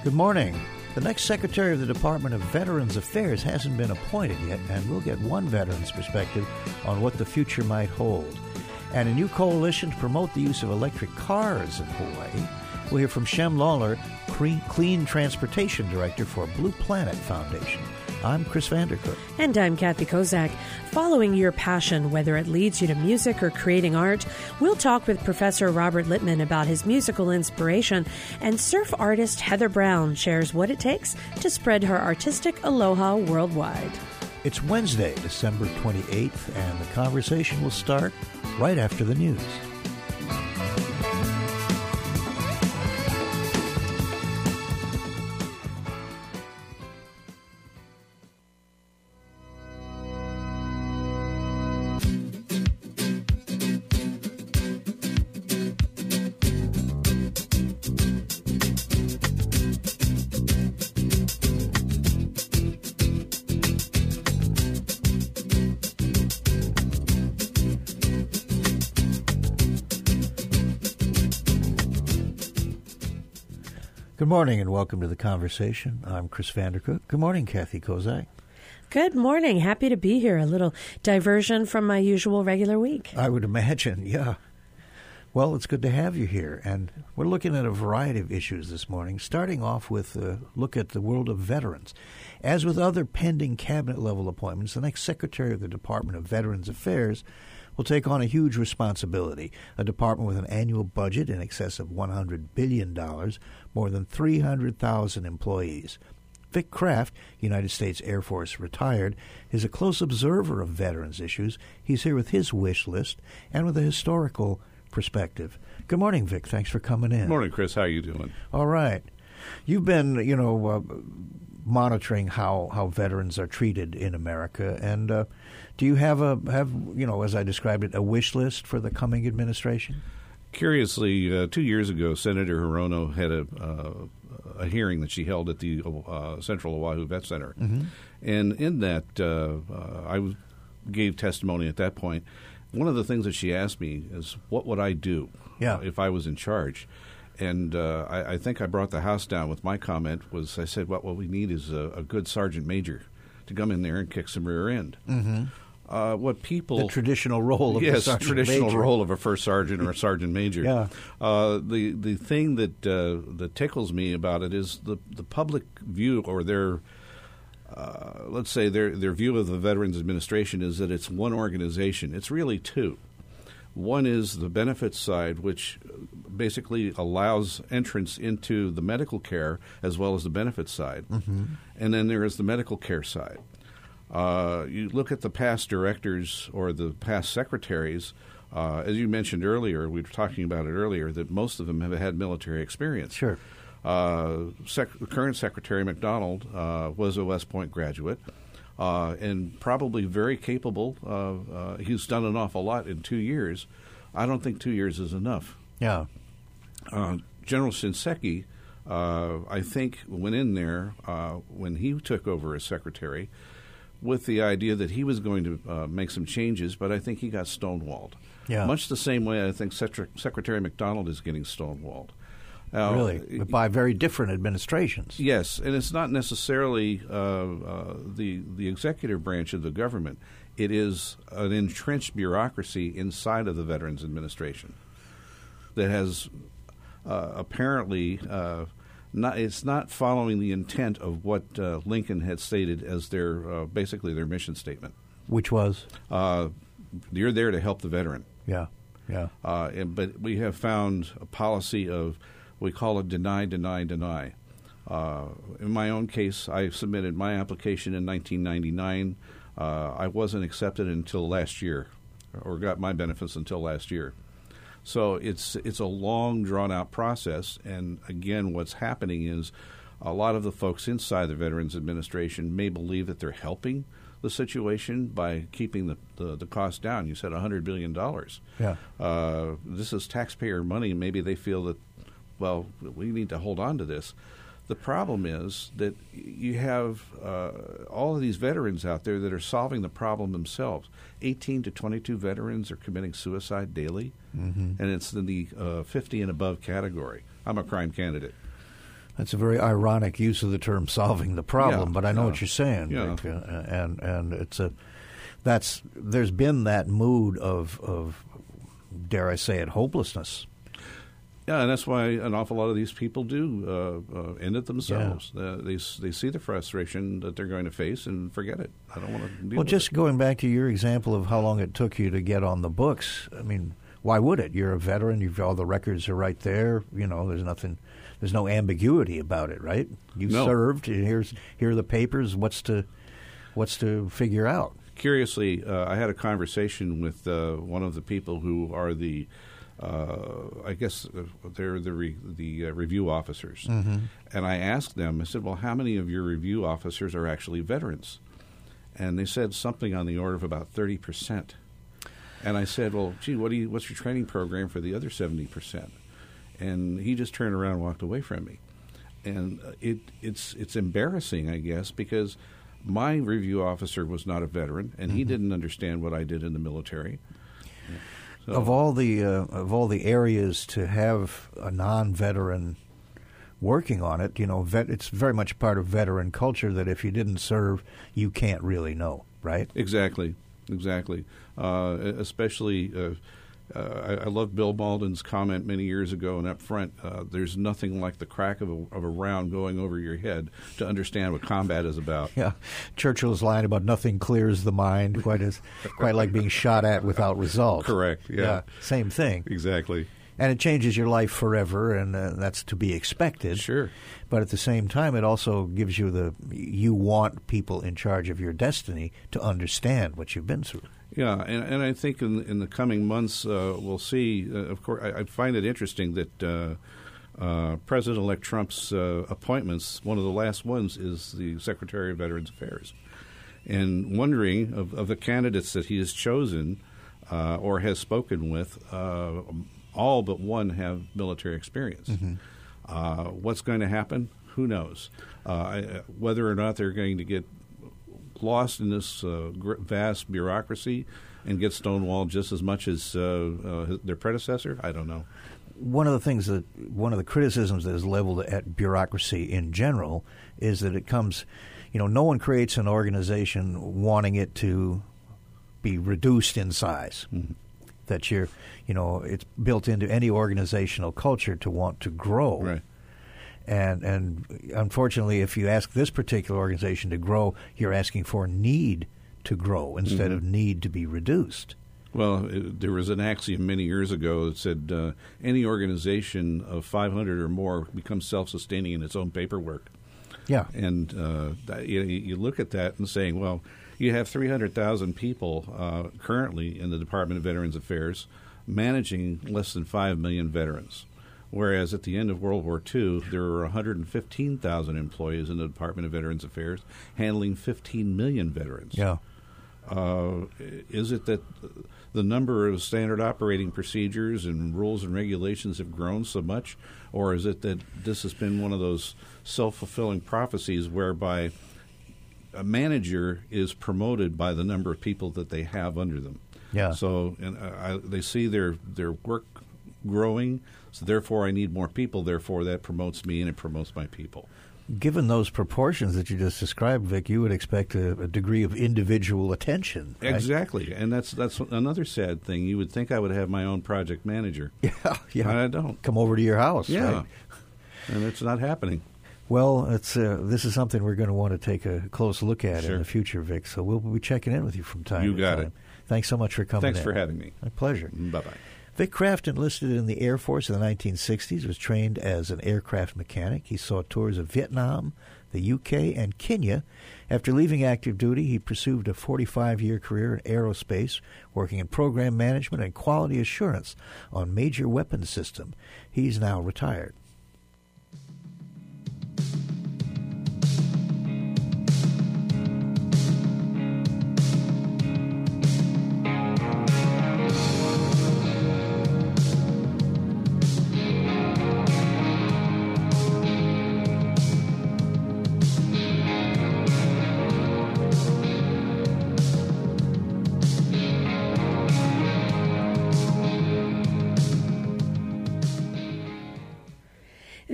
Good morning. The next Secretary of the Department of Veterans Affairs hasn't been appointed yet, and we'll get one veteran's perspective on what the future might hold. And a new coalition to promote the use of electric cars in Hawaii. We'll hear from Shem Lawler, Clean Transportation Director for Blue Planet Foundation. I'm Chris Vandercook. And I'm Kathy Kozak. Following your passion, whether it leads you to music or creating art, we'll talk with Professor Robert Littman about his musical inspiration, and surf artist Heather Brown shares what it takes to spread her artistic aloha worldwide. It's Wednesday, December 28th, and the conversation will start right after the news. Good morning and welcome to the conversation. I'm Chris Vandercook. Good morning, Kathy Kozak. Good morning. Happy to be here. A little diversion from my usual regular week. I would imagine, yeah. Well, it's good to have you here. And we're looking at a variety of issues this morning, starting off with a look at the world of veterans. As with other pending cabinet-level appointments, the next Secretary of the Department of Veterans Affairs will take on a huge responsibility, a department with an annual budget in excess of $100 billion, more than 300,000 employees. Vic Kraft, United States Air Force retired, is a close observer of veterans issues. He's here with his wish list and with a historical perspective. Good morning, Vic. Thanks for coming in. Good morning, Chris. How are you doing? All right. You've been, monitoring how veterans are treated in America, and do you have as I described it, a wish list for the coming administration? Curiously, 2 years ago, Senator Hirono had a hearing that she held at the Central Oahu Vet Center, Mm-hmm. and in that I gave testimony at that point. One of the things that she asked me is, what would I do if I was in charge? And I think I brought the house down with my comment. I said, what we need is a good sergeant major to come in there and kick some rear end. Mm-hmm. The traditional role of a sergeant traditional major. Role of a first sergeant or a sergeant major. Yeah. The thing that tickles me about it is the public view, or their let's say their view of the Veterans Administration is that it's one organization. It's really two. One is the benefits side, which basically allows entrance into the medical care as well as the benefits side. Mm-hmm. And then there is the medical care side. You look at the past directors or the past secretaries, as you mentioned earlier, we were talking about it earlier, that most of them have had military experience. Sure. Current Secretary McDonald was a West Point graduate. And probably very capable. He's done an awful lot in 2 years. I don't think 2 years is enough. Yeah. General Shinseki, I think, went in there when he took over as secretary with the idea that he was going to make some changes, but I think he got stonewalled. Yeah. Much the same way I think Secretary McDonald is getting stonewalled. Really? By very different administrations. Yes, and it's not necessarily the executive branch of the government. It is an entrenched bureaucracy inside of the Veterans Administration that has apparently it's not following the intent of what Lincoln had stated as basically their mission statement. Which was? You're there to help the veteran. Yeah, yeah. But we have found a policy of, we call it deny, deny, deny. In my own case, I submitted my application in 1999. I wasn't accepted until last year, or got my benefits until last year. So it's a long, drawn-out process. And again, what's happening is a lot of the folks inside the Veterans Administration may believe that they're helping the situation by keeping the cost down. You said $100 billion. Yeah. This is taxpayer money. Maybe they feel that, well, we need to hold on to this. The problem is that you have all of these veterans out there that are solving the problem themselves. 18 to 22 veterans are committing suicide daily, mm-hmm. and it's in the 50 and above category. I'm a crime candidate. That's a very ironic use of the term "solving the problem," but I know what you're saying. Yeah. Rick, and it's there's been that mood of dare I say it, hopelessness. Yeah, and that's why an awful lot of these people do end it themselves. Yeah. They see the frustration that they're going to face and forget it. I don't want to deal Well, with just it. going back to your example of how long it took you to get on the books, I mean, why would it? You're a veteran. All the records are right there. You know, there's no ambiguity about it, right? You served. And here are the papers. What's to figure out? Curiously, I had a conversation with one of the people who are the, I guess they're the review officers, and I asked them. I said, "Well, how many of your review officers are actually veterans?" And they said something on the order of about 30%. And I said, "Well, gee, what's your training program for the other 70%?" And he just turned around and walked away from me. And it's embarrassing, I guess, because my review officer was not a veteran, and he didn't understand what I did in the military. So, Of all the areas to have a non-veteran working on it, it's very much part of veteran culture that if you didn't serve, you can't really know, right? Exactly. Especially, I love Bill Malden's comment many years ago, and up front, there's nothing like the crack of a round going over your head to understand what combat is about. Yeah, Churchill's line about nothing clears the mind quite like being shot at without result. Correct. Yeah. Same thing. Exactly. And it changes your life forever, and that's to be expected. Sure. But at the same time, it also gives you want people in charge of your destiny to understand what you've been through. Yeah, and I think in the coming months we'll see. Of course, I find it interesting that President-elect Trump's appointments, one of the last ones is the Secretary of Veterans Affairs. And wondering of the candidates that he has chosen or has spoken with, all but one have military experience. What's going to happen? Who knows? Whether or not they're going to get lost in this vast bureaucracy and get stonewalled just as much as their predecessor, I don't know. One of the criticisms that is leveled at bureaucracy in general is that it comes, no one creates an organization wanting it to be reduced in size. That it's built into any organizational culture to want to grow. Right. And unfortunately, if you ask this particular organization to grow, you're asking for need to grow instead of need to be reduced. Well, there was an axiom many years ago that said any organization of 500 or more becomes self-sustaining in its own paperwork. Yeah. And you look at that and saying, well, you have 300,000 people currently in the Department of Veterans Affairs managing less than 5 million veterans. Whereas at the end of World War II, there were 115,000 employees in the Department of Veterans Affairs handling 15 million veterans. Yeah. Is it that the number of standard operating procedures and rules and regulations have grown so much, or is it that this has been one of those self-fulfilling prophecies whereby a manager is promoted by the number of people that they have under them? Yeah. So they see their work growing, so therefore I need more people, therefore that promotes me and it promotes my people. Given those proportions that you just described, Vic, you would expect a degree of individual attention. Right? Exactly, and that's another sad thing. You would think I would have my own project manager. Yeah. I don't. Come over to your house. Yeah, right? And it's not happening. Well, this is something we're going to want to take a close look at Sure. in the future, Vic, so we'll be checking in with you from time to time. You got it. Thanks so much for coming Thanks in. for having me. My pleasure. Bye-bye. Vic Kraft enlisted in the Air Force in the 1960s, was trained as an aircraft mechanic. He saw tours of Vietnam, the UK, and Kenya. After leaving active duty, he pursued a 45-year career in aerospace, working in program management and quality assurance on major weapons system. He's now retired.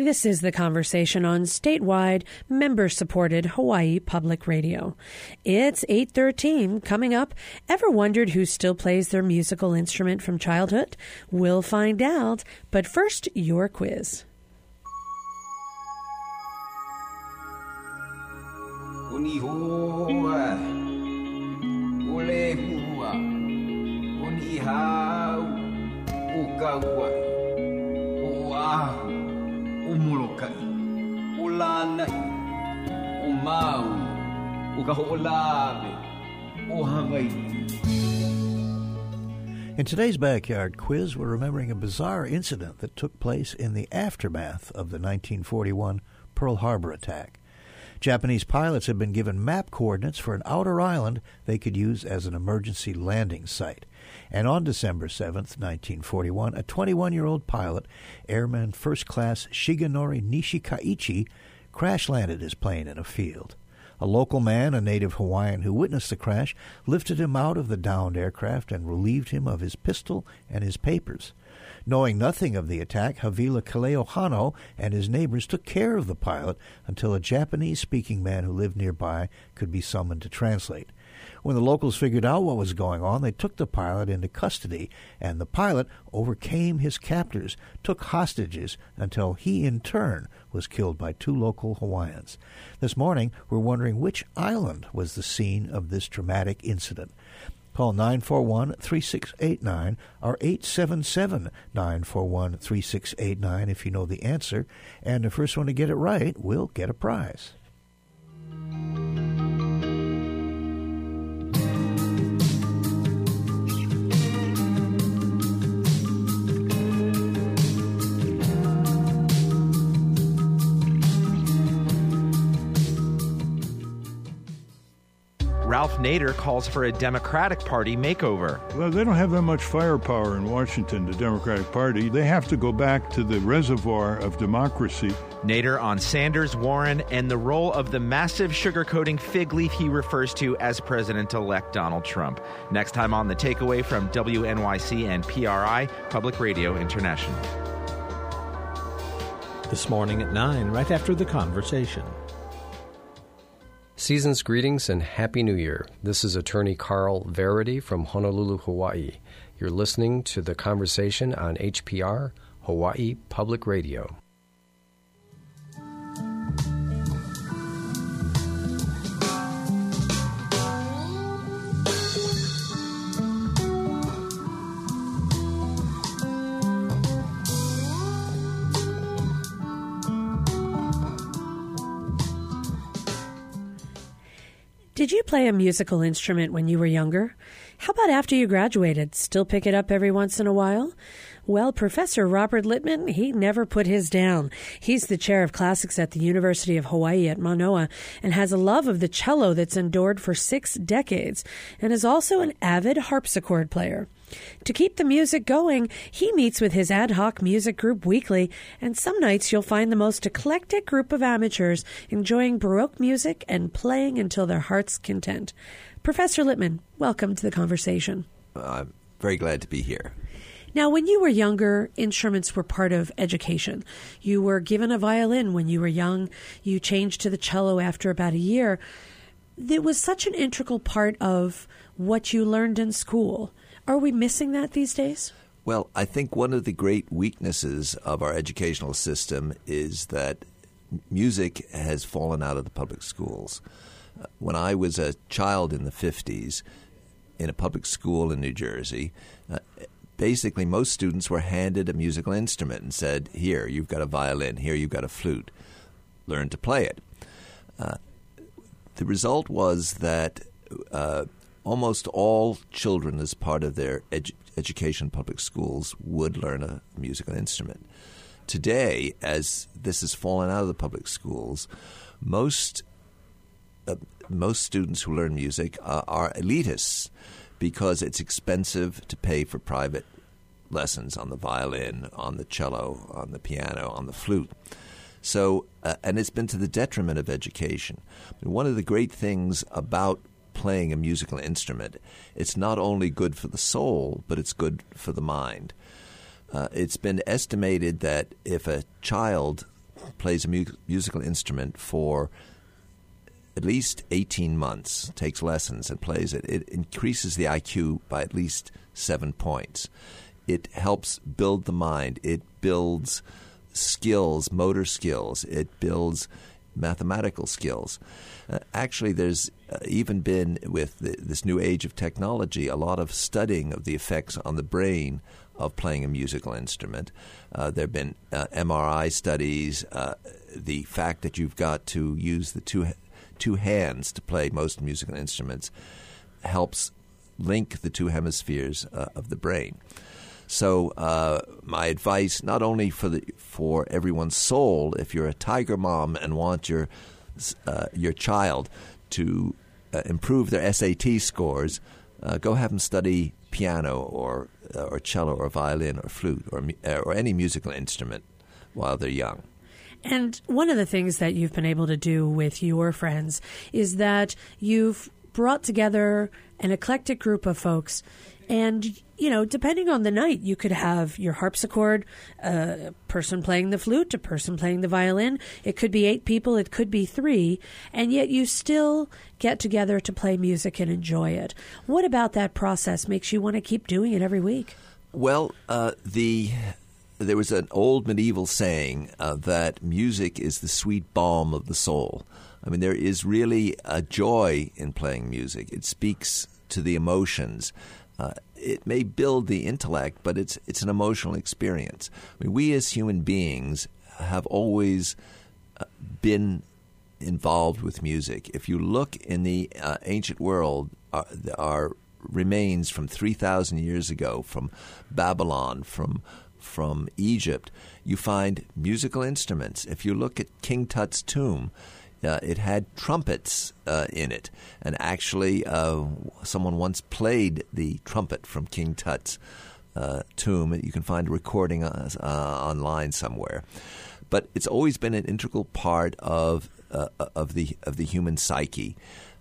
This is The Conversation on statewide, member-supported Hawaii Public Radio. It's 8:13. Coming up, ever wondered who still plays their musical instrument from childhood? We'll find out, but first, your quiz. In today's Backyard Quiz, we're remembering a bizarre incident that took place in the aftermath of the 1941 Pearl Harbor attack. Japanese pilots had been given map coordinates for an outer island they could use as an emergency landing site. And on December 7th, 1941, a 21-year-old pilot, Airman First Class Shigenori Nishikaichi, crash-landed his plane in a field. A local man, a native Hawaiian who witnessed the crash, lifted him out of the downed aircraft and relieved him of his pistol and his papers. Knowing nothing of the attack, Havila Kaleo Hano and his neighbors took care of the pilot until a Japanese-speaking man who lived nearby could be summoned to translate. When the locals figured out what was going on, they took the pilot into custody, and the pilot overcame his captors, took hostages, until he, in turn, was killed by two local Hawaiians. This morning, we're wondering which island was the scene of this dramatic incident. Call 941-3689 or 877-941-3689 if you know the answer, and the first one to get it right will get a prize. Ralph Nader calls for a Democratic Party makeover. Well, they don't have that much firepower in Washington, the Democratic Party. They have to go back to the reservoir of democracy. Nader on Sanders, Warren, and the role of the massive sugarcoating fig leaf he refers to as President-elect Donald Trump. Next time on The Takeaway from WNYC and PRI, Public Radio International. This morning at 9, right after The Conversation. Season's greetings and Happy New Year. This is attorney Carl Verity from Honolulu, Hawaii. You're listening to The Conversation on HPR, Hawaii Public Radio. Did you play a musical instrument when you were younger? How about after you graduated? Still pick it up every once in a while? Well, Professor Robert Littman, he never put his down. He's the chair of classics at the University of Hawaii at Manoa and has a love of the cello that's endured for 6 decades and is also an avid harpsichord player. To keep the music going, he meets with his ad hoc music group weekly, and some nights you'll find the most eclectic group of amateurs enjoying Baroque music and playing until their heart's content. Professor Littman, welcome to The Conversation. I'm very glad to be here. Now, when you were younger, instruments were part of education. You were given a violin when you were young. You changed to the cello after about a year. It was such an integral part of what you learned in school. Are we missing that these days? Well, I think one of the great weaknesses of our educational system is that music has fallen out of the public schools. When I was a child in the 50s in a public school in New Jersey, basically most students were handed a musical instrument and said, here, you've got a violin, here, you've got a flute, learn to play it. The result was that almost all children, as part of their education in public schools, would learn a musical instrument. Today, as this has fallen out of the public schools, most students who learn music are elitists because it's expensive to pay for private lessons on the violin, on the cello, on the piano, on the flute. So, and it's been to the detriment of education. One of the great things about playing a musical instrument, it's not only good for the soul, but it's good for the mind. It's been estimated that if a child plays a musical instrument for at least 18 months, takes lessons and plays it, it increases the IQ by at least 7 points. It helps build the mind. It builds skills, motor skills. It builds mathematical skills. Actually, there's even been, with this new age of technology, a lot of studying of the effects on the brain of playing a musical instrument. There have been MRI studies. The fact that you've got to use the two hands to play most musical instruments helps link the two hemispheres of the brain. So my advice, not only for everyone's soul, if you're a tiger mom and want your child to improve their SAT scores, go have them study piano or cello or violin or flute or any musical instrument while they're young. And one of the things that you've been able to do with your friends is that you've brought together an eclectic group of folks. And, you know, depending on the night, you could have your harpsichord, a person playing the flute, a person playing the violin. It could be 8 people, it could be 3, and yet you still get together to play music and enjoy it. What about that process makes you want to keep doing it every week? Well, there was an old medieval saying that music is the sweet balm of the soul. I mean, there is really a joy in playing music. It speaks to the emotions. It may build the intellect, but it's an emotional experience. I mean, we as human beings have always been involved with music. If you look in the ancient world, our remains from 3,000 years ago, from Babylon, from Egypt, you find musical instruments. If you look at King Tut's tomb, it had trumpets in it. And actually, someone once played the trumpet from King Tut's tomb. You can find a recording online somewhere. But it's always been an integral part of the human psyche.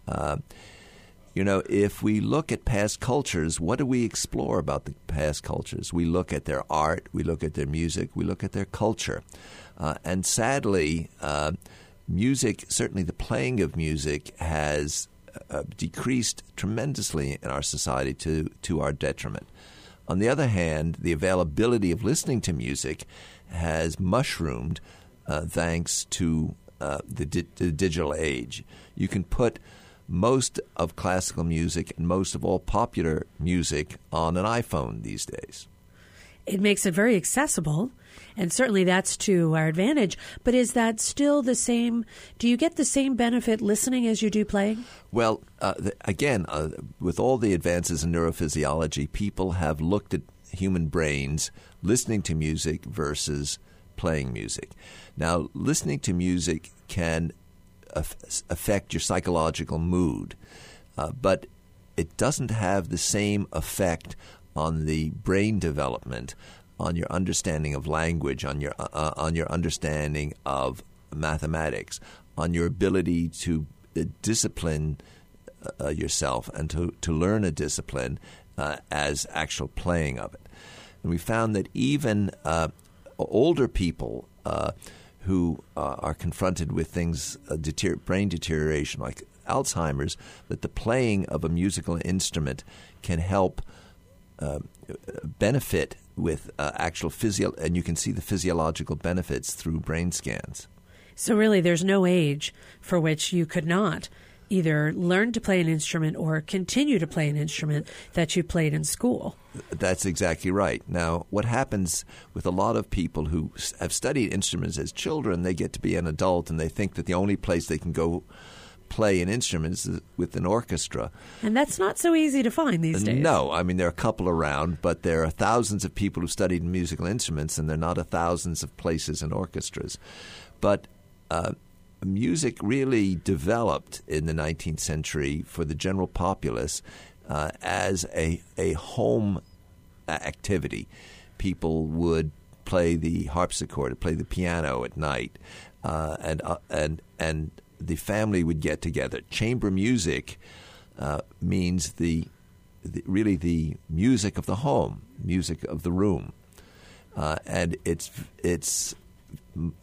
You know, if we look at past cultures, what do we explore about the past cultures? We look at their art, we look at their music, we look at their culture. And sadly, music, certainly the playing of music, has decreased tremendously in our society to our detriment. On the other hand, the availability of listening to music has mushroomed thanks to the digital age. You can put most of classical music and most of all popular music on an iPhone these days. It makes it very accessible, and certainly that's to our advantage. But is that still the same? Do you get the same benefit listening as you do playing? Well, again, with all the advances in neurophysiology, people have looked at human brains listening to music versus playing music. Now, listening to music can affect your psychological mood, but it doesn't have the same effect on the brain development, on your understanding of language, on your understanding of mathematics, on your ability to discipline yourself and to learn a discipline as actual playing of it. And we found that even older people who are confronted with things, brain deterioration like Alzheimer's, that the playing of a musical instrument can help benefit with actual and you can see the physiological benefits through brain scans. So really there's no age for which you could not either learn to play an instrument or continue to play an instrument that you played in school. That's exactly right. Now, what happens with a lot of people who have studied instruments as children, they get to be an adult and they think that the only place they can go play an instrument is with an orchestra. And that's not so easy to find these days. No. I mean, there are a couple around, but there are thousands of people who studied musical instruments, and there are not thousands of places in orchestras. But music really developed in the 19th century for the general populace as a home activity. People would play the harpsichord, play the piano at night, and the family would get together. Chamber music means really the music of the home, music of the room, and it's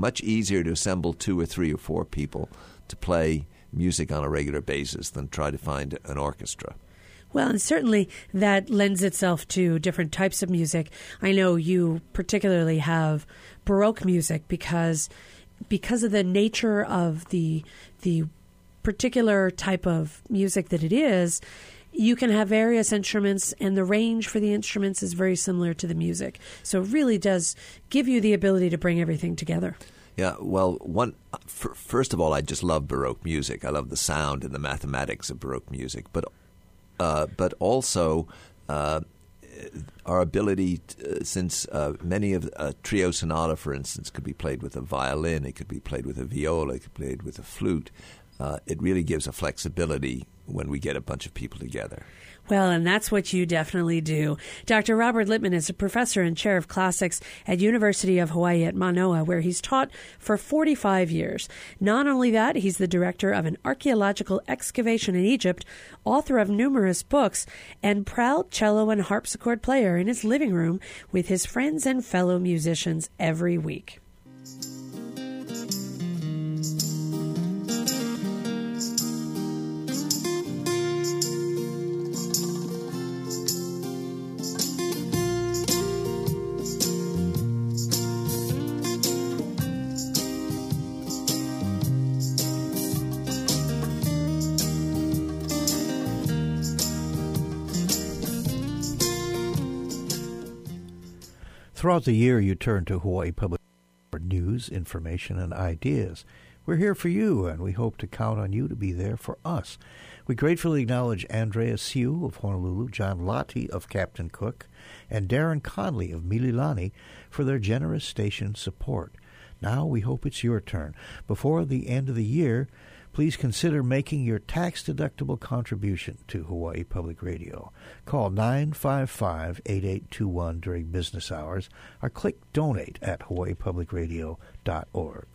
much easier to assemble 2 or 3 or 4 people to play music on a regular basis than try to find an orchestra. Well, and certainly that lends itself to different types of music. I know you particularly have Baroque music because of the nature of the particular type of music that it is. You can have various instruments, and the range for the instruments is very similar to the music. So it really does give you the ability to bring everything together. Yeah, well, first of all, I just love Baroque music. I love the sound and the mathematics of Baroque music, but also our ability, since many of a trio sonata, for instance, could be played with a violin, it could be played with a viola, it could be played with a flute. It really gives a flexibility when we get a bunch of people together. Well, and that's what you definitely do. Dr. Robert Littman is a professor and chair of classics at University of Hawaii at Manoa, where he's taught for 45 years. Not only that, he's the director of an archaeological excavation in Egypt, author of numerous books, and proud cello and harpsichord player in his living room with his friends and fellow musicians every week. Throughout the year, you turn to Hawaii Public for news, information, and ideas. We're here for you, and we hope to count on you to be there for us. We gratefully acknowledge Andrea Siu of Honolulu, John Lottie of Captain Cook, and Darren Conley of Mililani for their generous station support. Now we hope it's your turn. Before the end of the year, please consider making your tax-deductible contribution to Hawaii Public Radio. Call 955-8821 during business hours or click Donate at hawaiipublicradio.org.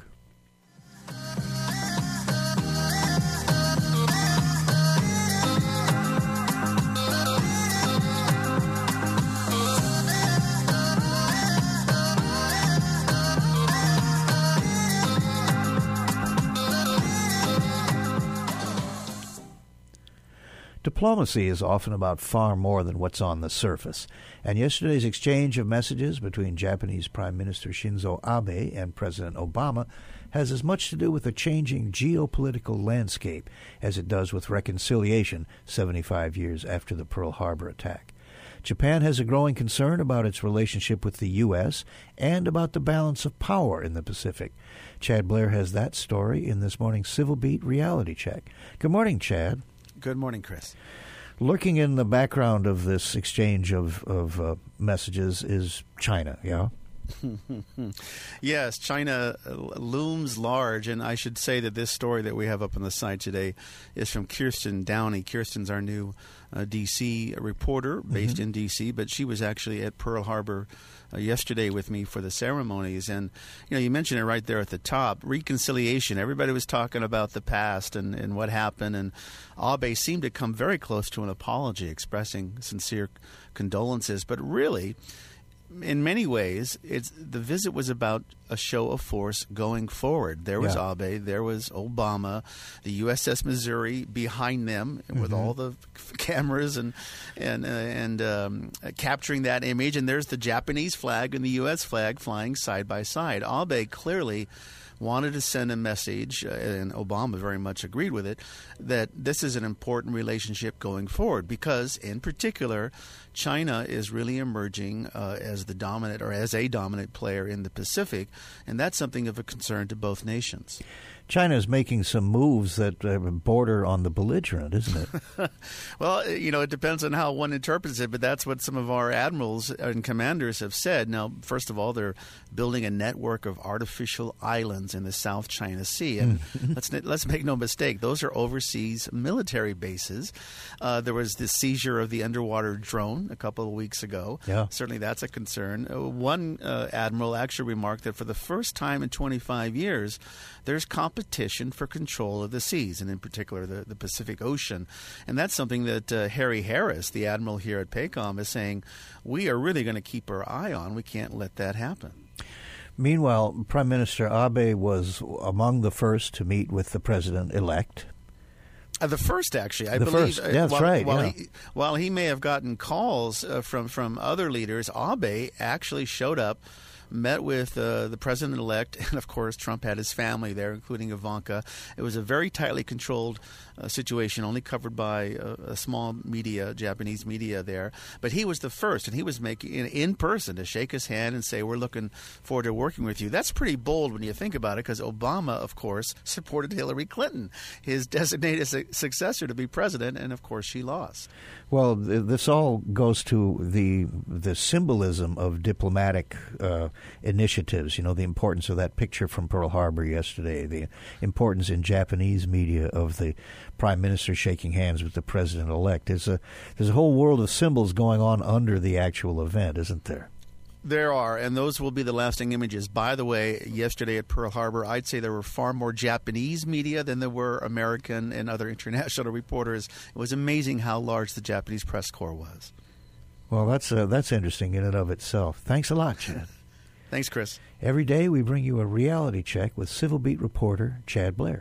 Diplomacy is often about far more than what's on the surface, and yesterday's exchange of messages between Japanese Prime Minister Shinzo Abe and President Obama has as much to do with the changing geopolitical landscape as it does with reconciliation 75 years after the Pearl Harbor attack. Japan has a growing concern about its relationship with the U.S. and about the balance of power in the Pacific. Chad Blair has that story in this morning's Civil Beat Reality Check. Good morning, Chad. Good morning, Chris. Lurking in the background of this exchange of messages is China, yeah? Yes, China looms large, and I should say that this story that we have up on the site today is from Kirsten Downey. Kirsten's our new D.C. reporter based in D.C., but she was actually at Pearl Harbor yesterday with me for the ceremonies. And, you mentioned it right there at the top, reconciliation. Everybody was talking about the past and what happened, and Abe seemed to come very close to an apology, expressing sincere condolences. But really, in many ways, the visit was about a show of force going forward. There was Abe, there was Obama, the USS Missouri behind them with all the cameras and capturing that image. And there's the Japanese flag and the U.S. flag flying side by side. Abe clearly wanted to send a message, and Obama very much agreed with it, that this is an important relationship going forward because, in particular, China is really emerging as the dominant or as a dominant player in the Pacific, and that's something of a concern to both nations. China is making some moves that border on the belligerent, isn't it? Well, it depends on how one interprets it, but that's what some of our admirals and commanders have said. Now, first of all, they're building a network of artificial islands in the South China Sea, and let's make no mistake, those are overseas military bases. There was the seizure of the underwater drone a couple of weeks ago. Yeah. Certainly that's a concern. One admiral actually remarked that for the first time in 25 years, there's competition for control of the seas, and in particular the Pacific Ocean. And that's something that Harry Harris, the admiral here at PACOM, is saying we are really going to keep our eye on. We can't let that happen. Meanwhile, Prime Minister Abe was among the first to meet with the president-elect. The first, actually, I the believe. First. That's right. While he may have gotten calls from other leaders, Abe actually showed up, met with the president-elect, and of course Trump had his family there, including Ivanka. It was a very tightly controlled situation, only covered by a small media, Japanese media there. But he was the first, and he was making in person to shake his hand and say, "We're looking forward to working with you." That's pretty bold when you think about it, because Obama, of course, supported Hillary Clinton, his designated successor to be president, and of course she lost. Well, this all goes to the symbolism of diplomatic initiatives. You know, the importance of that picture from Pearl Harbor yesterday, the importance in Japanese media of the Prime Minister shaking hands with the President-elect. There's a whole world of symbols going on under the actual event, isn't there? There are, and those will be the lasting images. By the way, yesterday at Pearl Harbor, I'd say there were far more Japanese media than there were American and other international reporters. It was amazing how large the Japanese press corps was. Well, that's interesting in and of itself. Thanks a lot, Chad. Thanks, Chris. Every day we bring you a reality check with Civil Beat reporter Chad Blair.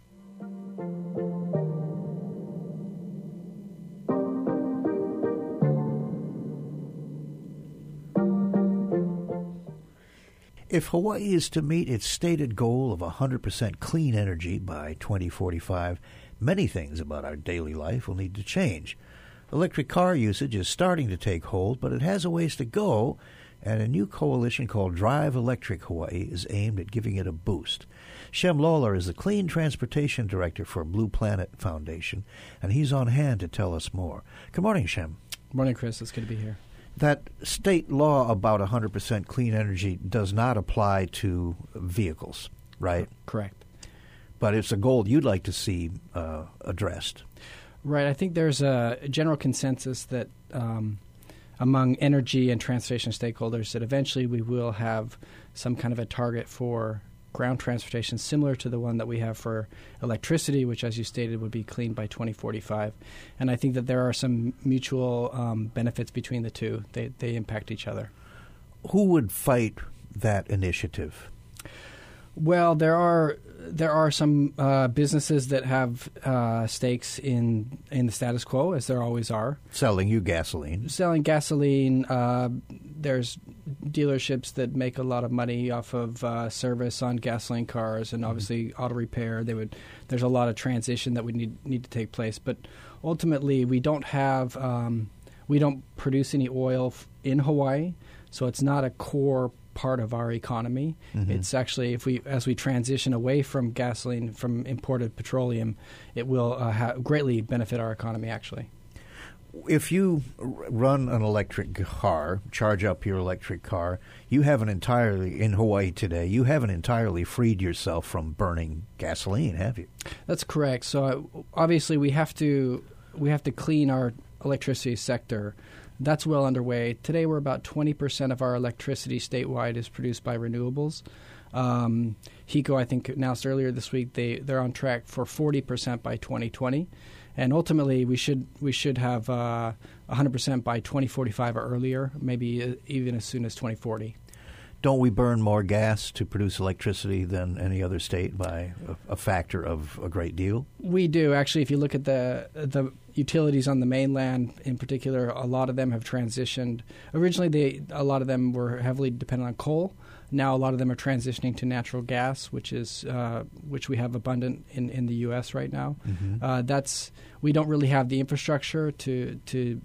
If Hawaii is to meet its stated goal of 100% clean energy by 2045, many things about our daily life will need to change. Electric car usage is starting to take hold, but it has a ways to go, and a new coalition called Drive Electric Hawaii is aimed at giving it a boost. Shem Lawler is the Clean Transportation Director for Blue Planet Foundation, and he's on hand to tell us more. Good morning, Shem. Good morning, Chris. It's good to be here. That state law about 100% clean energy does not apply to vehicles, right? Correct. But it's a goal you'd like to see addressed. Right. I think there's a general consensus that among energy and transportation stakeholders that eventually we will have some kind of a target for ground transportation similar to the one that we have for electricity, which, as you stated, would be clean by 2045. And I think that there are some mutual benefits between the two. They impact each other. Who would fight that initiative? Well, there are some businesses that have stakes in the status quo, as there always are. Selling you gasoline. Selling gasoline. There's dealerships that make a lot of money off of service on gasoline cars, and obviously auto repair. There's a lot of transition that would need to take place, but ultimately we don't produce any oil in Hawaii, so it's not a core part of our economy. Mm-hmm. It's actually, as we transition away from gasoline, from imported petroleum, it will greatly benefit our economy, actually. If you run an electric car, charge up your electric car, you haven't entirely, in Hawaii today, you haven't entirely freed yourself from burning gasoline, have you? That's correct. So obviously we have to clean our electricity sector. That's well underway. Today we're about 20% of our electricity statewide is produced by renewables. HECO, I think, announced earlier this week they're on track for 40% by 2020. And ultimately, we should have 100% by 2045 or earlier, maybe even as soon as 2040. Don't we burn more gas to produce electricity than any other state by a factor of a great deal? We do. Actually, if you look at the utilities on the mainland in particular, a lot of them have transitioned. Originally, a lot of them were heavily dependent on coal. Now a lot of them are transitioning to natural gas, which we have abundant in the U.S. right now. Mm-hmm. We don't really have the infrastructure to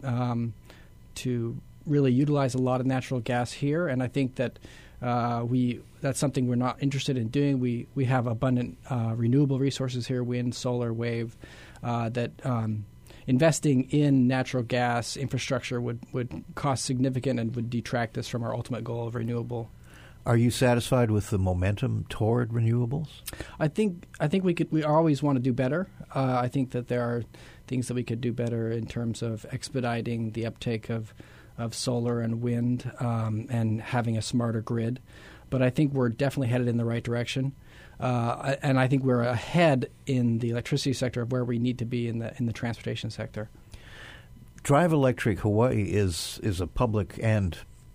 really utilize a lot of natural gas here, and I think that that's something we're not interested in doing. We have abundant renewable resources here, wind, solar, wave, that investing in natural gas infrastructure would cost significant and would detract us from our ultimate goal of renewable. Are you satisfied with the momentum toward renewables? I think we always want to do better. I think that there are things that we could do better in terms of expediting the uptake of solar and wind and having a smarter grid. But I think we're definitely headed in the right direction. And I think we're ahead in the electricity sector of where we need to be in the transportation sector. Drive Electric Hawaii is a public and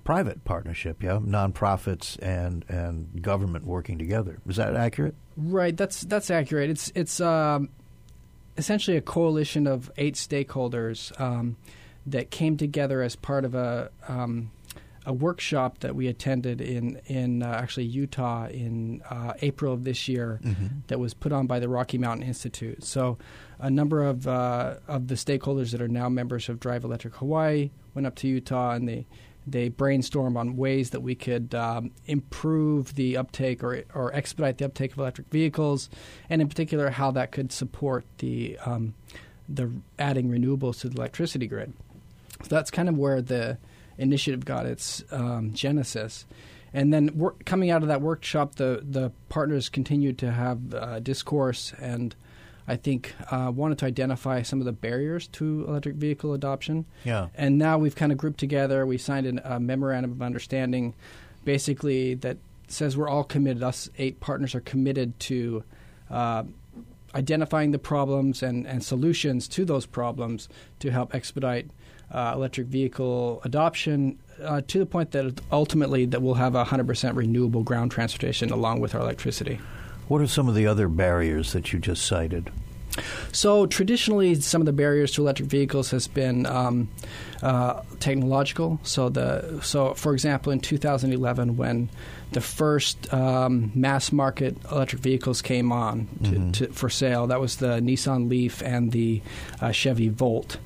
private partnership, yeah, nonprofits and government working together. Is that accurate? Right, that's accurate. It's essentially a coalition of 8 stakeholders that came together as part of a workshop that we attended in actually Utah in April of this year, that was put on by the Rocky Mountain Institute. So a number of the stakeholders that are now members of Drive Electric Hawaii went up to Utah, and they brainstormed on ways that we could improve the uptake or expedite the uptake of electric vehicles, and in particular how that could support the adding renewables to the electricity grid. So that's kind of where the initiative got its genesis. And then coming out of that workshop, the partners continued to have discourse, and I think wanted to identify some of the barriers to electric vehicle adoption. Yeah. And now we've kind of grouped together. We signed a memorandum of understanding, basically, that says we're all committed. Us 8 partners are committed to identifying the problems and solutions to those problems to help expedite electric vehicle adoption to the point that ultimately that we'll have 100% renewable ground transportation along with our electricity. What are some of the other barriers that you just cited? So traditionally, some of the barriers to electric vehicles has been technological. So for example, in 2011, when the first mass market electric vehicles came on for sale, that was the Nissan Leaf and the Chevy Volt.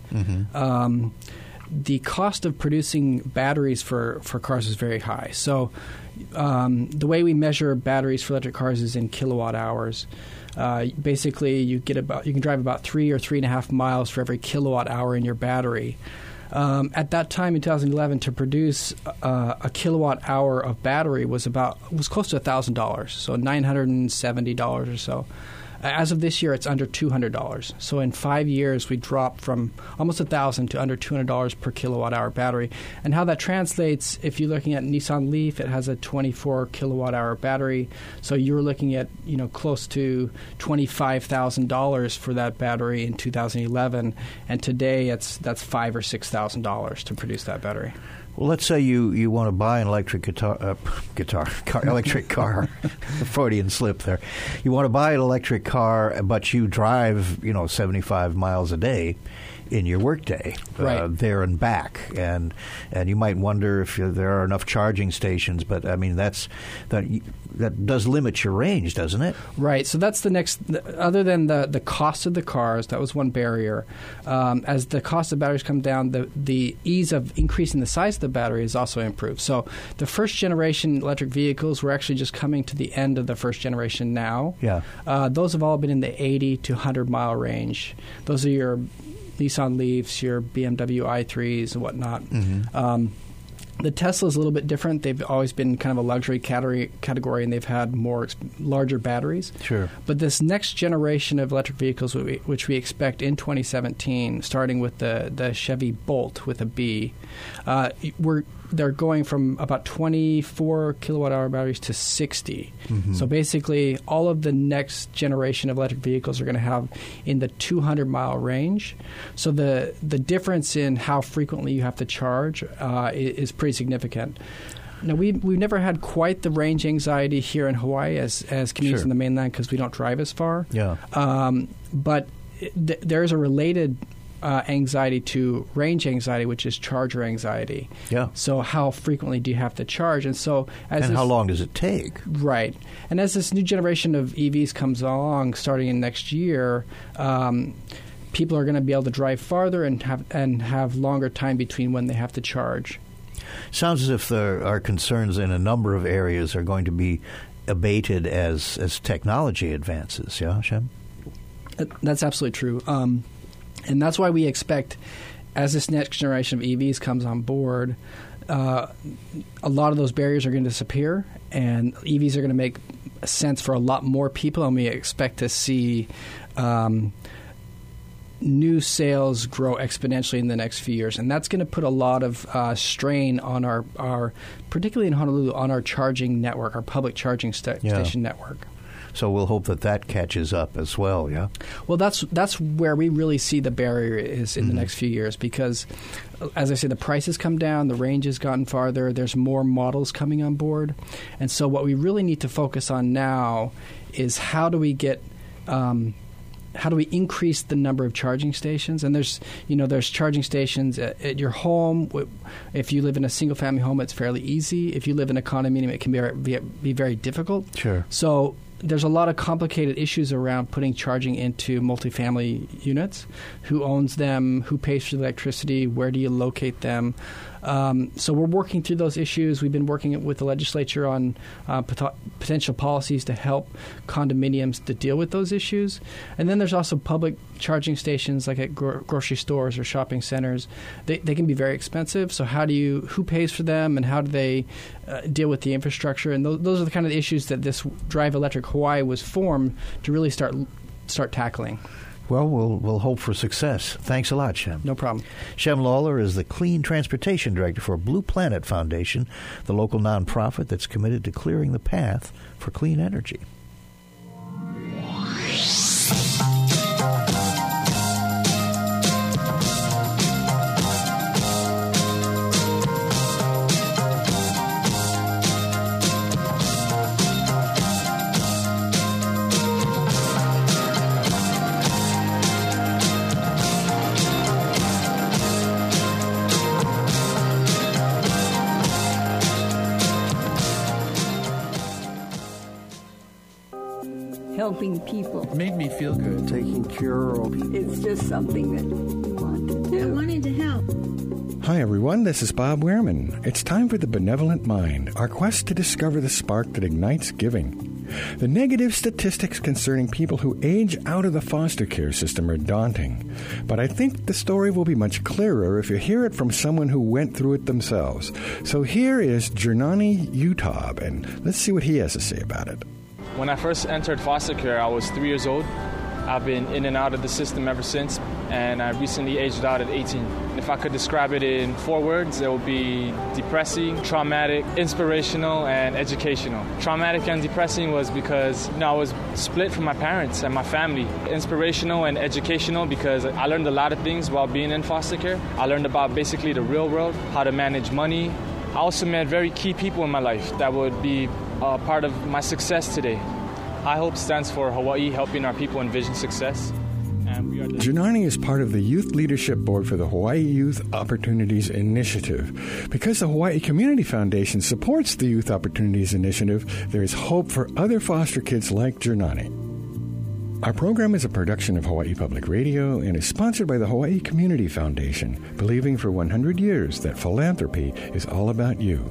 The cost of producing batteries for cars is very high. So the way we measure batteries for electric cars is in kilowatt hours. Basically, you can drive about 3 or 3.5 miles for every kilowatt hour in your battery. At that time in 2011, to produce a kilowatt hour of battery was close to $1,000, so $970 or so. As of this year, it's under $200. So in 5 years, we dropped from almost $1,000 to under $200 per kilowatt hour battery. And how that translates, if you're looking at Nissan Leaf, it has a 24 kilowatt hour battery. So you're looking at close to $25,000 for that battery in 2011. And today, that's $5,000 or $6,000 to produce that battery. Well, let's say you want to buy an electric electric car. Freudian slip there. You want to buy an electric car, but you drive, 75 miles a day in your workday, there and back, and you might wonder if there are enough charging stations. But I mean, that does limit your range, doesn't it? Right. So that's the next. Other than the cost of the cars, that was one barrier. As the cost of batteries come down, the ease of increasing the size of the battery is also improved. So the first generation electric vehicles, we're actually just coming to the end of the first generation now. Yeah. Those have all been in the 80 to 100 mile range. Those are your Nissan Leafs, your BMW i3s and whatnot. The Tesla is a little bit different. They've always been kind of a luxury category, and they've had larger batteries. Sure. But this next generation of electric vehicles, which we expect in 2017, starting with the Chevy Bolt with a B, they're going from about 24 kilowatt-hour batteries to 60. So basically, all of the next generation of electric vehicles are going to have in the 200-mile range. So the difference in how frequently you have to charge is pretty significant. Now, we've never had quite the range anxiety here in Hawaii as commuters in the mainland because we don't drive as far. Yeah. But there is a related anxiety to range anxiety, which is charger anxiety. Yeah. So how frequently do you have to charge? And so how long does it take? Right. And as this new generation of EVs comes along, starting in next year, people are going to be able to drive farther and have longer time between when they have to charge. Sounds as if there are concerns in a number of areas are going to be abated as technology advances. Yeah, Shem? That's absolutely true. And that's why we expect, as this next generation of EVs comes on board, a lot of those barriers are going to disappear, and EVs are going to make sense for a lot more people, and we expect to see new sales grow exponentially in the next few years. And that's going to put a lot of strain on our, particularly in Honolulu, on our charging network, our public charging station network. So we'll hope that catches up as well, yeah? Well, that's where we really see the barrier is in the next few years because, as I said, the price has come down, the range has gotten farther, there's more models coming on board. And so what we really need to focus on now is how do we increase the number of charging stations? And there's charging stations at your home. If you live in a single-family home, it's fairly easy. If you live in a condominium, it can be very difficult. Sure. So there's a lot of complicated issues around putting charging into multifamily units. Who owns them? Who pays for the electricity? Where do you locate them? So we're working through those issues. We've been working with the legislature on potential policies to help condominiums to deal with those issues. And then there's also public charging stations like at grocery stores or shopping centers. They can be very expensive. So who pays for them and how do they deal with the infrastructure? And those are the kind of issues that this Drive Electric Hawaii was formed to really start tackling. Well, we'll hope for success. Thanks a lot, Shem. No problem. Shem Lawler is the Clean Transportation Director for Blue Planet Foundation, the local nonprofit that's committed to clearing the path for clean energy. Helping people. It made me feel good. Taking care of people. It's just something that you want to do. I wanted to help. Hi, everyone. This is Bob Wehrman. It's time for The Benevolent Mind, our quest to discover the spark that ignites giving. The negative statistics concerning people who age out of the foster care system are daunting, but I think the story will be much clearer if you hear it from someone who went through it themselves. So here is Jernani Utab, and let's see what he has to say about it. When I first entered foster care, I was 3 years old. I've been in and out of the system ever since, and I recently aged out at 18. If I could describe it in 4 words, it would be depressing, traumatic, inspirational, and educational. Traumatic and depressing was because I was split from my parents and my family. Inspirational and educational because I learned a lot of things while being in foster care. I learned about basically the real world, how to manage money. I also met very key people in my life that would be part of my success today. HOPE stands for Hawaii Helping Our People Envision Success. Jernani is part of the Youth Leadership Board for the Hawaii Youth Opportunities Initiative. Because the Hawaii Community Foundation supports the Youth Opportunities Initiative, there is hope for other foster kids like Jernani. Our program is a production of Hawaii Public Radio and is sponsored by the Hawaii Community Foundation, believing for 100 years that philanthropy is all about you.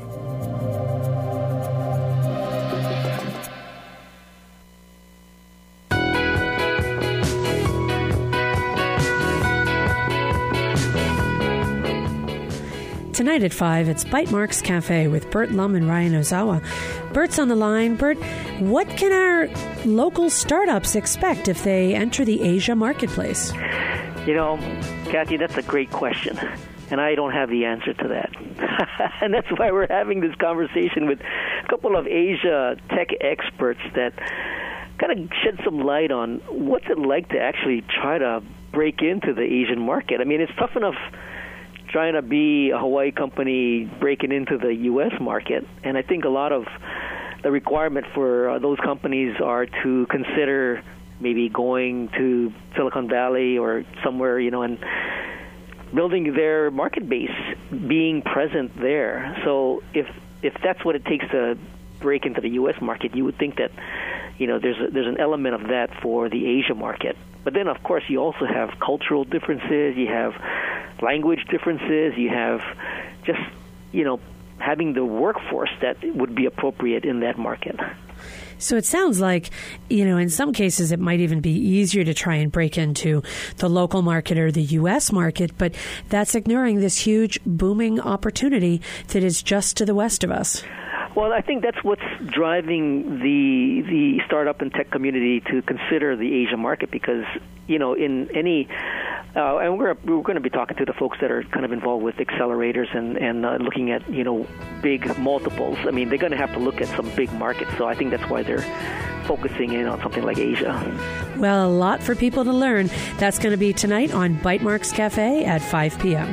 Tonight at 5, it's Bite Marks Cafe with Bert Lum and Ryan Ozawa. Bert's on the line. Bert, what can our local startups expect if they enter the Asia marketplace? You know, Kathy, that's a great question, and I don't have the answer to that. And that's why we're having this conversation with a couple of Asia tech experts that kind of shed some light on what's it like to actually try to break into the Asian market. I mean, it's tough enough trying to be a Hawaii company breaking into the U.S. market. And I think a lot of the requirement for those companies are to consider maybe going to Silicon Valley or somewhere, you know, and building their market base, being present there. So if that's what it takes to break into the U.S. market, you would think that, you know, there's an element of that for the Asia market. But then, of course, you also have cultural differences, you have language differences, you have just, you know, having the workforce that would be appropriate in that market. So it sounds like, you know, in some cases it might even be easier to try and break into the local market or the U.S. market, but that's ignoring this huge booming opportunity that is just to the west of us. Well, I think that's what's driving the startup and tech community to consider the Asia market because, you know, in any And we're going to be talking to the folks that are kind of involved with accelerators and looking at, big multiples. I mean, they're going to have to look at some big markets, so I think that's why they're focusing in on something like Asia. Well, a lot for people to learn. That's going to be tonight on Bytemarks Cafe at 5 p.m.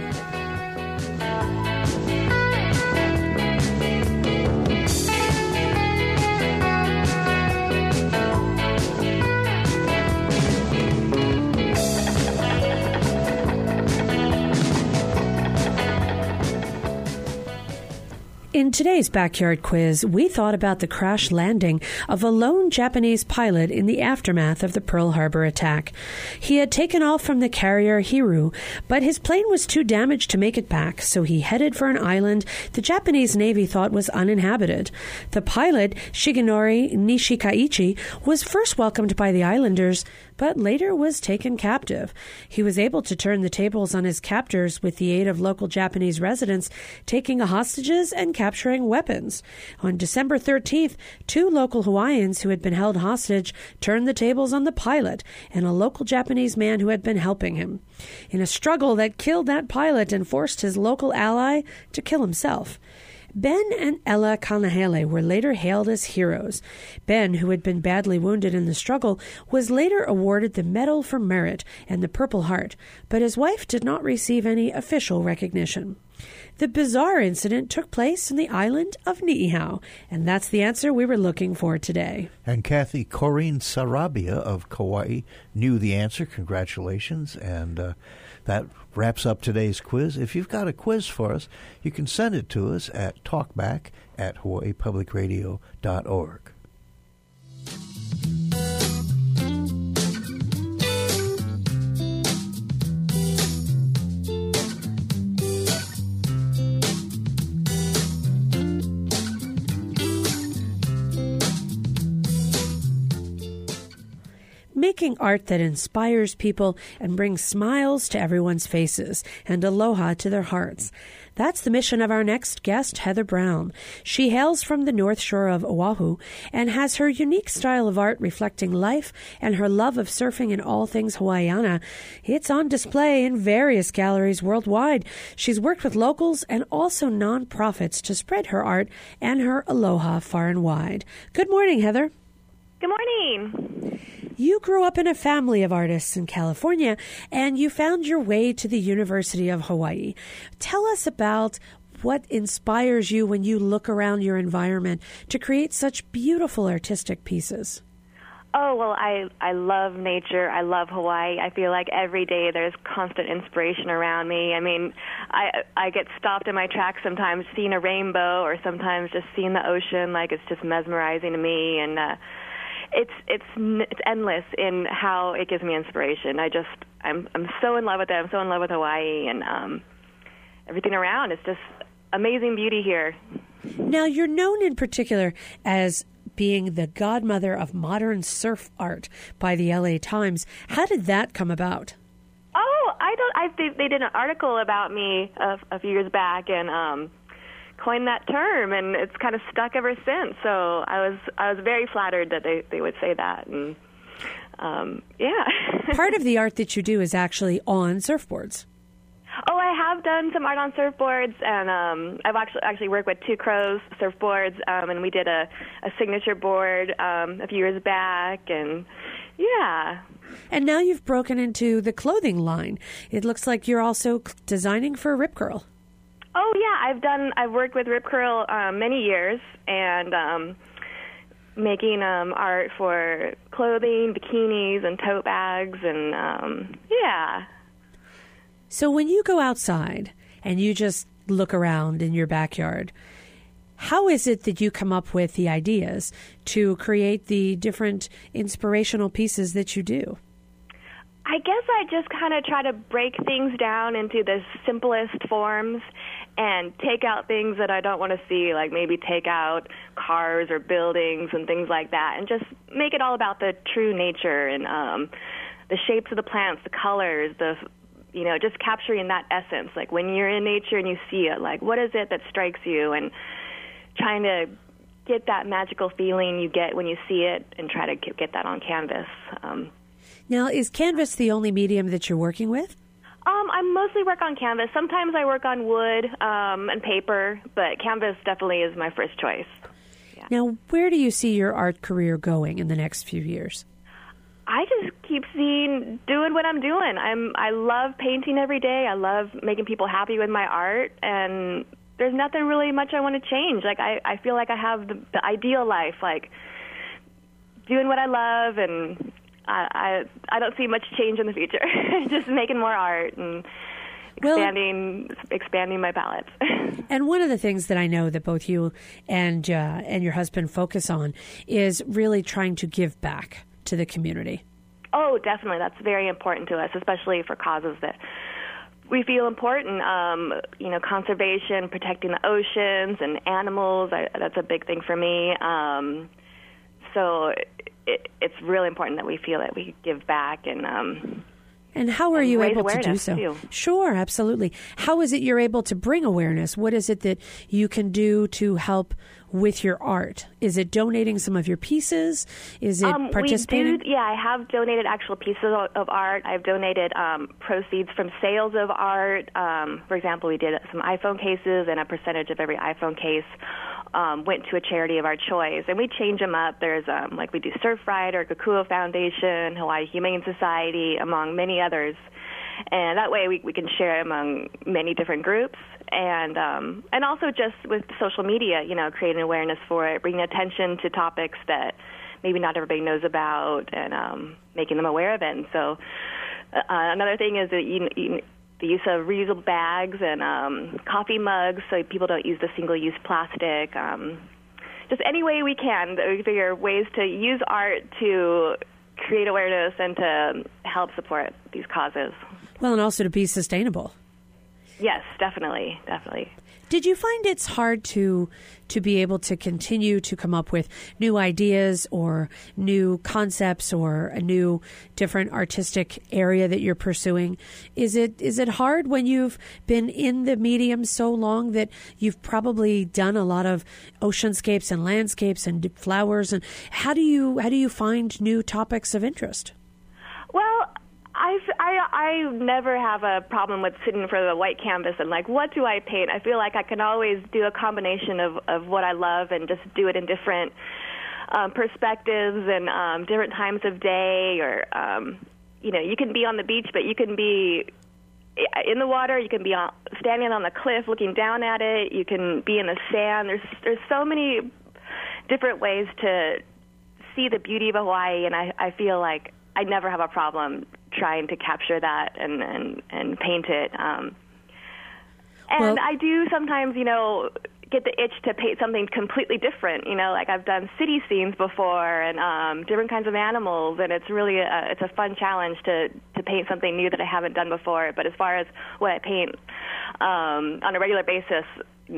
In today's Backyard Quiz, we thought about the crash landing of a lone Japanese pilot in the aftermath of the Pearl Harbor attack. He had taken off from the carrier Hiru, but his plane was too damaged to make it back, so he headed for an island the Japanese Navy thought was uninhabited. The pilot, Shigenori Nishikaichi, was first welcomed by the islanders, but later was taken captive. He was able to turn the tables on his captors with the aid of local Japanese residents, taking hostages and capturing weapons. On December 13th, 2 local Hawaiians who had been held hostage turned the tables on the pilot and a local Japanese man who had been helping him, in a struggle that killed that pilot and forced his local ally to kill himself. Ben and Ella Kanahele were later hailed as heroes. Ben, who had been badly wounded in the struggle, was later awarded the Medal for Merit and the Purple Heart, but his wife did not receive any official recognition. The bizarre incident took place in the island of Niihau, and that's the answer we were looking for today. And Kathy, Corinne Sarabia of Kauai knew the answer. Congratulations. And that wraps up today's quiz. If you've got a quiz for us, you can send it to us at talkback@hawaiipublicradio.org. Making art that inspires people and brings smiles to everyone's faces and aloha to their hearts. That's the mission of our next guest, Heather Brown. She hails from the North Shore of Oahu and has her unique style of art reflecting life and her love of surfing and all things Hawaiiana. It's on display in various galleries worldwide. She's worked with locals and also nonprofits to spread her art and her aloha far and wide. Good morning, Heather. Good morning. You grew up in a family of artists in California, and you found your way to the University of Hawaii. Tell us about what inspires you when you look around your environment to create such beautiful artistic pieces. Oh, well, I love nature. I love Hawaii. I feel like every day there's constant inspiration around me. I mean, I get stopped in my tracks sometimes seeing a rainbow or sometimes just seeing the ocean. Like, it's just mesmerizing to me. And it's endless in how it gives me inspiration. I'm so in love with it. I'm so in love with Hawaii, and everything around. It's just amazing beauty here. Now, you're known in particular as being the godmother of modern surf art by the LA Times. How did that come about? Oh, they did an article about me a few years back, and coined that term, and it's kind of stuck ever since. So I was very flattered that they would say that, and yeah. Part of the art that you do is actually on surfboards. Oh, I have done some art on surfboards, and I've actually worked with Two Crows surfboards, and we did a signature board a few years back, and yeah. And now you've broken into the clothing line. It looks like you're also designing for Rip Curl. Oh yeah, I've worked with Rip Curl many years, and making art for clothing, bikinis, and tote bags, and yeah. So when you go outside and you just look around in your backyard, how is it that you come up with the ideas to create the different inspirational pieces that you do? I guess I just kind of try to break things down into the simplest forms and take out things that I don't want to see, like maybe take out cars or buildings and things like that, and just make it all about the true nature and the shapes of the plants, the colors, just capturing that essence. Like when you're in nature and you see it, like what is it that strikes you, and trying to get that magical feeling you get when you see it and try to get that on canvas. Now, is canvas the only medium that you're working with? I mostly work on canvas. Sometimes I work on wood and paper, but canvas definitely is my first choice. Yeah. Now, where do you see your art career going in the next few years? I just keep doing what I'm doing. I love painting every day. I love making people happy with my art, and there's nothing really much I want to change. Like I feel like I have the ideal life, like doing what I love, and I don't see much change in the future. Just making more art and expanding my palettes. And one of the things that I know that both you and your husband focus on is really trying to give back to the community. Oh, definitely. That's very important to us, especially for causes that we feel important. Conservation, protecting the oceans and animals, that's a big thing for me. So it's really important that we feel that we give back And how are you able to do so? Too. Sure, absolutely. How is it you're able to bring awareness? What is it that you can do to help with your art? Is it donating some of your pieces? Is it participating? I have donated actual pieces of art. I've donated proceeds from sales of art. For example, we did some iPhone cases, and a percentage of every iPhone case went to a charity of our choice. And we change them up. There's we do Surfrider, or Kikuo Foundation, Hawaii Humane Society, among many others. And that way we can share among many different groups, and also just with social media, creating awareness for it, bringing attention to topics that maybe not everybody knows about, and making them aware of it. And so another thing is that the use of reusable bags and coffee mugs, so people don't use the single-use plastic. Just any way we can, we figure ways to use art to create awareness and to help support these causes. Well, and also to be sustainable. Yes, definitely. Did you find it's hard to be able to continue to come up with new ideas or new concepts or a new different artistic area that you're pursuing? Is it hard when you've been in the medium so long that you've probably done a lot of oceanscapes and landscapes and flowers? And how do you find new topics of interest? Well, I never have a problem with sitting in front of the white canvas and what do I paint? I feel like I can always do a combination of what I love and just do it in different perspectives and different times of day. Or you can be on the beach, but you can be in the water. You can be standing on the cliff looking down at it. You can be in the sand. There's so many different ways to see the beauty of Hawaii, and I feel like I never have a problem trying to capture that and paint it. And I do sometimes, get the itch to paint something completely different. Like I've done city scenes before and different kinds of animals, and it's really it's a fun challenge to paint something new that I haven't done before. But as far as what I paint on a regular basis, no,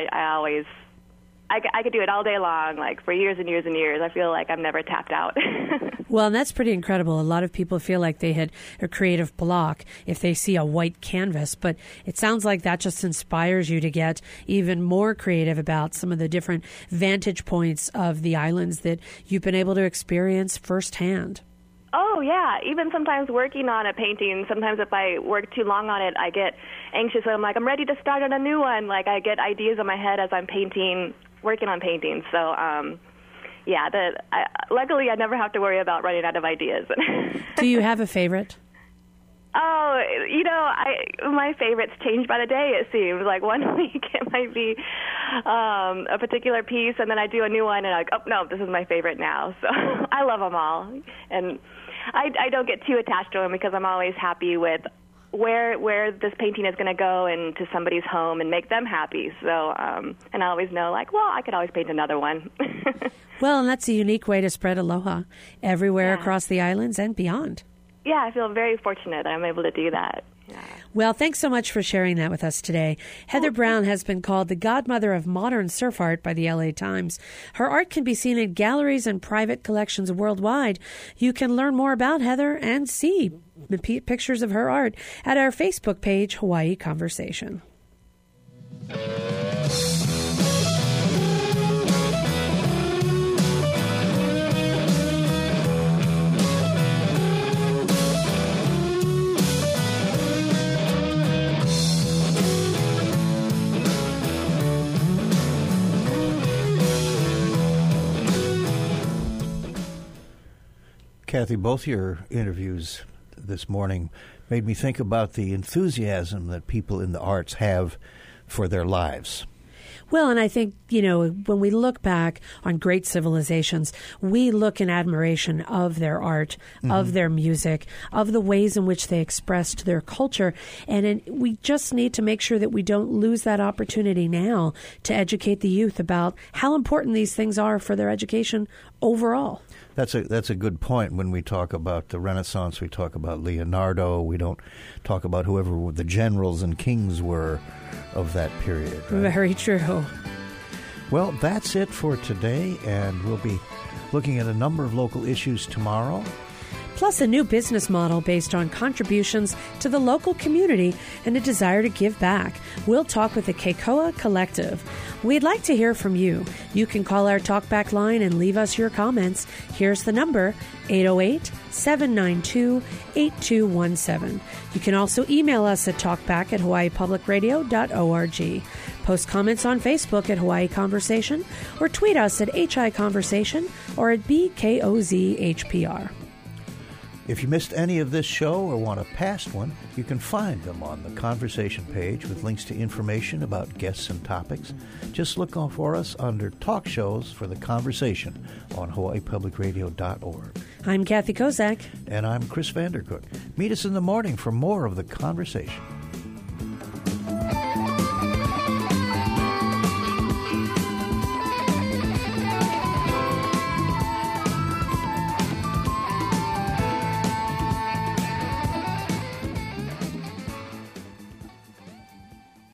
I could do it all day long, for years and years and years. I feel like I'm never tapped out. Well, and that's pretty incredible. A lot of people feel like they hit a creative block if they see a white canvas, but it sounds like that just inspires you to get even more creative about some of the different vantage points of the islands that you've been able to experience firsthand. Oh, yeah. Even sometimes working on a painting, sometimes if I work too long on it, I get anxious. I'm I'm ready to start on a new one. I get ideas in my head as I'm working on paintings. So, luckily I never have to worry about running out of ideas. Do you have a favorite? Oh, my favorites change by the day, it seems. 1 week it might be a particular piece, and then I do a new one, and oh, no, this is my favorite now. So I love them all. And I don't get too attached to them because I'm always happy with where this painting is going to go into somebody's home and make them happy. So, and I always know, I could always paint another one. Well, and that's a unique way to spread aloha everywhere across the islands and beyond. Yeah, I feel very fortunate that I'm able to do that. Yeah. Well, thanks so much for sharing that with us today. Heather Brown has been called the godmother of modern surf art by the LA Times. Her art can be seen in galleries and private collections worldwide. You can learn more about Heather and see the pictures of her art at our Facebook page, Hawaii Conversation. Kathy, both your interviews this morning made me think about the enthusiasm that people in the arts have for their lives. Well, and I think, when we look back on great civilizations, we look in admiration of their art, of their music, of the ways in which they expressed their culture. And we just need to make sure that we don't lose that opportunity now to educate the youth about how important these things are for their education overall. That's a good point. When we talk about the Renaissance, we talk about Leonardo. We don't talk about whoever the generals and kings were of that period. Right? Very true. Well, that's it for today, and we'll be looking at a number of local issues tomorrow. Plus a new business model based on contributions to the local community and a desire to give back. We'll talk with the Keikoa Collective. We'd like to hear from you. You can call our talkback line and leave us your comments. Here's the number, 808-792-8217. You can also email us at talkback@hawaiipublicradio.org. Post comments on Facebook at Hawaii Conversation, or tweet us at HI Conversation or at BKOZHPR. If you missed any of this show or want a past one, you can find them on the Conversation page with links to information about guests and topics. Just look for us under Talk Shows for the Conversation on hawaiipublicradio.org. I'm Kathy Kozak. And I'm Chris Vandercook. Meet us in the morning for more of the Conversation.